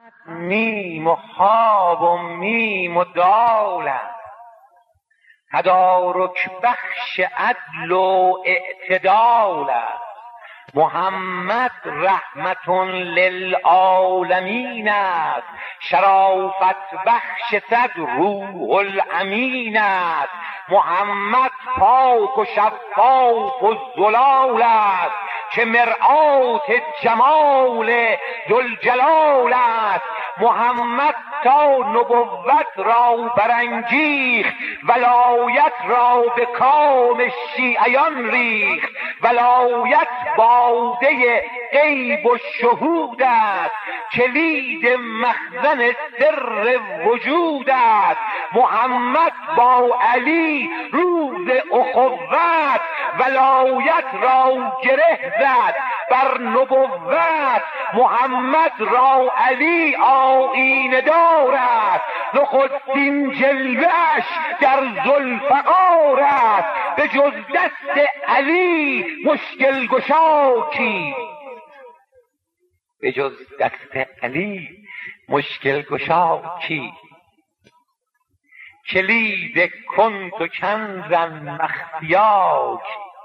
میم و خواب و میم و دالت، تدارک بخش عدل و اعتدال است. محمد رحمت للعالمین است، شرافت بخش صد روح الامین است. محمد پاک و شفاف و زلال است، که مرآت جمال ذوالجلال است. محمد تا نبوت را برانگیخت، ولایت را به کام شیعیان ریخت. ولایت باده غیب و شهود است، کلید مخزن سر وجود است. محمد با علی روز اخوت، ولایت را گره زد بر نبوت. محمد را علی آیینه دار است، نخستین جلوه‌اش در ذوالفقار است. به جز دست علی مشکل گشا کیست؟ به جز دست علی مشکل گشا کیست؟ کلید کنت کنزا مخفیا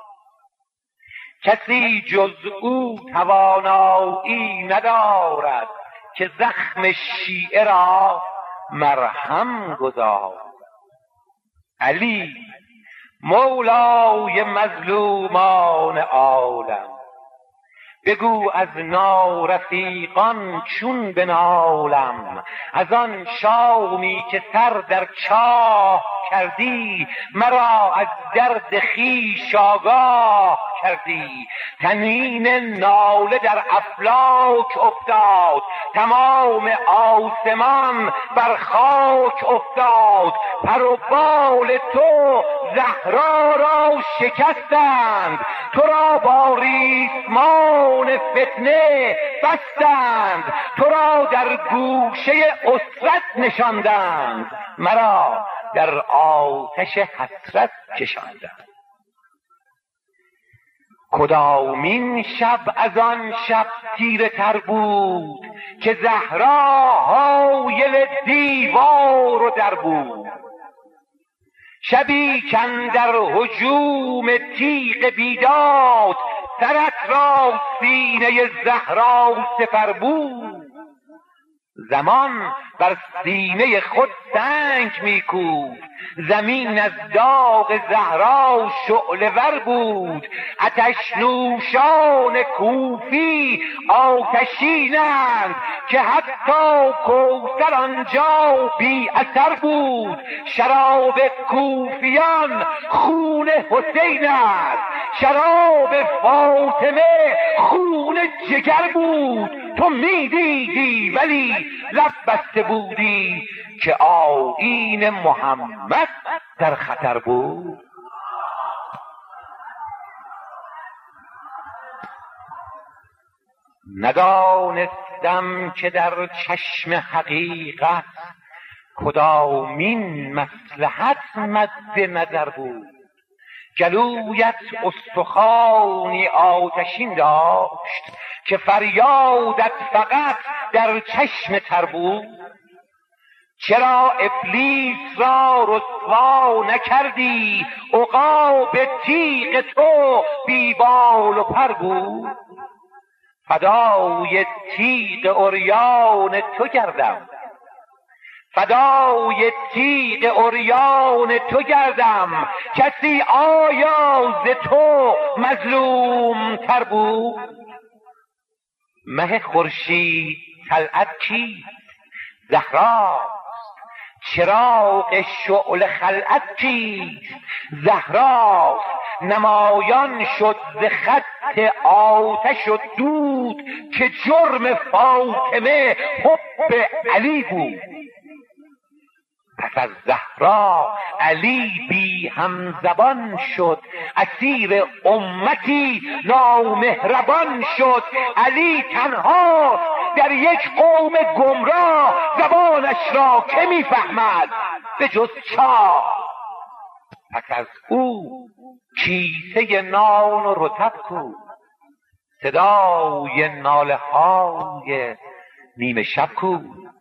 کسی جز او توانایی ندارد، که زخم شیعه را مرهم گذارد. علی مولای مظلومان عالم، بگو از نارفیقان چون بنالم. از آن شامی که سر در چاه کردی، مرا از درد خویش آگاه کردی. طنین ناله در افلاک افتاد، تمام آسمان بر خاک افتاد. پر و بال تو زهرا را شکستند، تو را با ریسمان فتنه بستند. تو را در گوشه اسرت نشاندند، مرا در آتش حسرت کشاندند. کدامین شب از آن شب تیره تر بود، که زهرا حایل دیوار و در بود. شبی کاندر هجوم تیغ بیداد، سرت را سینه زهرا سپر بود. زمان بر سینه خود سنگ میکوفت، زمین از داغ زهرا شعله ور بود. آتش نوشان کوفی آتشینند، که حتی کوثر آنجا بی اثر بود. شراب کوفیان خون حسین است، شراب فاطمه خون جگر بود. تو میدیدی ولی لب بسته بودی، که آیین محمد در خطر بود. ندانستم که در چشم حقیقت، کدامین مصلحت مد نظر بود. گلویت استخوانی آتشین داشت، که فریادت فقط در چشم تر بود. چرا ابلیس را رسوا نکردی، عقاب تیغ تو بی بال و پر بود. فدای تیغ عریان تو گردم، فدای تیغ عریان تو گردم. کسی آیا ز تو مظلوم تر بود؟ مه خورشید طلعت کیست؟ زهراست. چراغ شعله خلعت کیست؟ زهراست. نمایان شد ز خط آتش و دود، که جرم فاطمه حب علی بود. پس از زهرا علی بی همزبان شد، اسیر امتی نامهربان شد. علی تنها در یک قوم گمراه، زبانش را که میفهمد به جز چاه. پس از او کیسه نان و رطب کو، صدای ناله های نیمه شب کو؟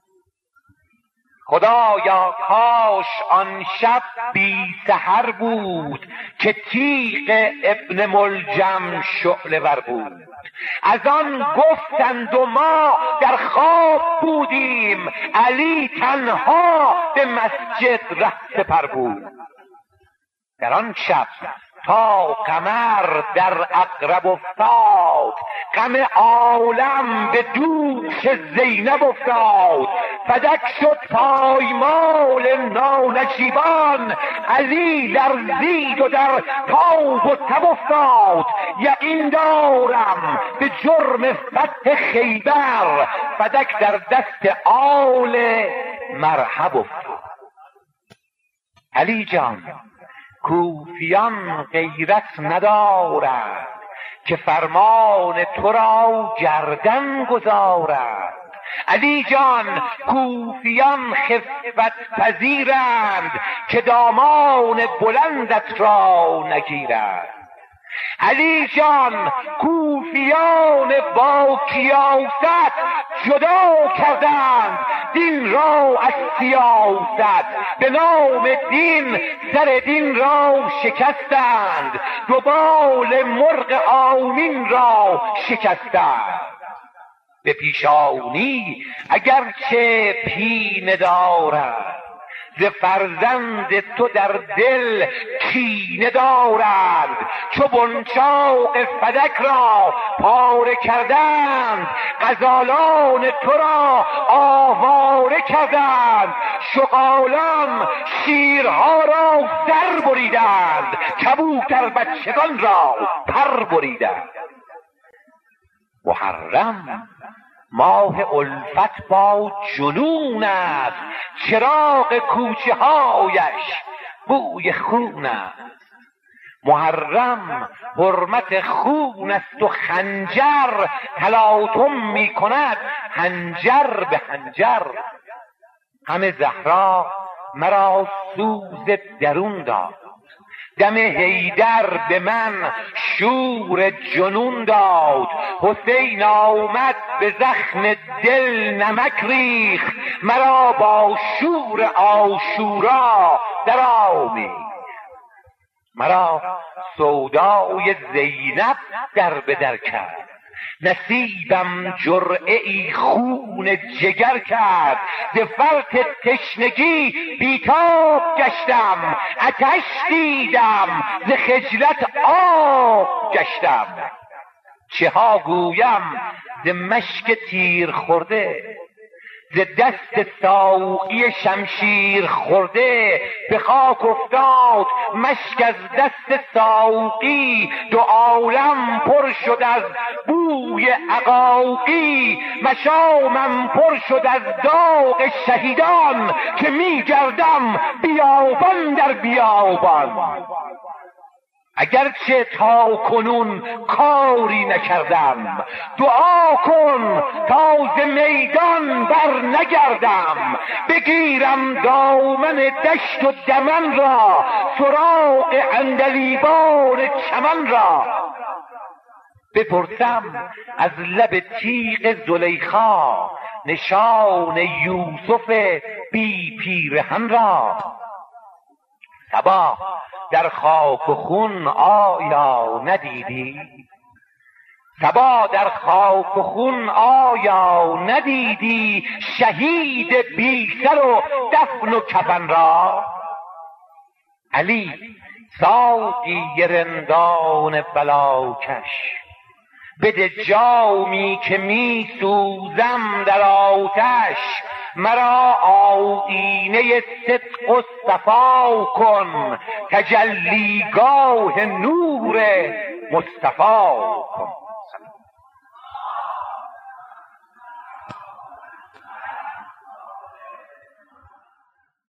خدایا کاش آن شب بی سحر بود که تیغ ابن ملجم شعله ور بود. از آن گفتند و ما در خواب بودیم، علی تنها به مسجد ره سپر بود. در آن شب تا قمر در عقرب افتاد، غم عالم به دوش زینب افتاد. فدک شد پایمال نانشیبان، علی لرزید و در تاب و تب افتاد. یقین دارم به جرم فتح خیبر، فدک در دست آل مرحب افتاد. علی جان کوفیان غیرت ندارد که فرمان تو را گردن گذارد. علی جان کوفیان خفت پذیرند که دامان بلندت را نگیرند. علی جان کوفیان با کیاست جدا کردند دین را از سیاست. به نام دین سر دین را شکستند، دو بال مرغ آمین را شکستند. به پیشانی اگرچه پینه دارد، ز فرزند تو در دل کینه دارند. چو بنچاق فدک را پاره کردند، غزالان تو را آواره کردند. شغالان شیرها را سر بریدند، کبوتر بچگان را پر بریدند. محرم ماه الفت با جنون است، چراغ کوچه هایش بوی خون است. محرم حرمت خون است و خنجر، تلاطم می کند حنجر به حنجر. غم زهرا مرا سوز درون داد، دم حیدر به من شور جنون داد. حسین آمد به زخم دل نمک ریخت، مرا با شور عاشورا در آمیخت. مرا سودای زینب در به در کرد، نصیبم جرعه ای خون جگر کرد. ز فرط تشنگی بیتاب گشتم، آتش دیدم ز خجلت آب گشتم. چه ها گویم ز مشک تیر خورده، ز دست ساقی شمشیر خورده. به خاک افتاد مشک از دست ساقی، دو عالم پر شد از بوی عقاقی. مشامم پر شد از داغ شهیدان، که می گردم بیابان در بیابان. اگرچه تا کنون کاری نکردم، دعا کن تا ز میدان بر نگردم. بگیرم دامن دشت و دمن را، سراغ عندلیبان چمن را. بپرسم از لب تیغ زلیخا، نشان یوسف بی پیرهن را. صبا در خاک و خون آیا ندیدی؟ صبا در خاک و خون آیا ندیدی؟ شهید بی سر و دفن و کفن را. علی ساقی رندان بلاکش، بده جامی که می سوزم در آتش. مرا آیینه صدق و صفا کن، تجلیگاه نور مصطفی کن.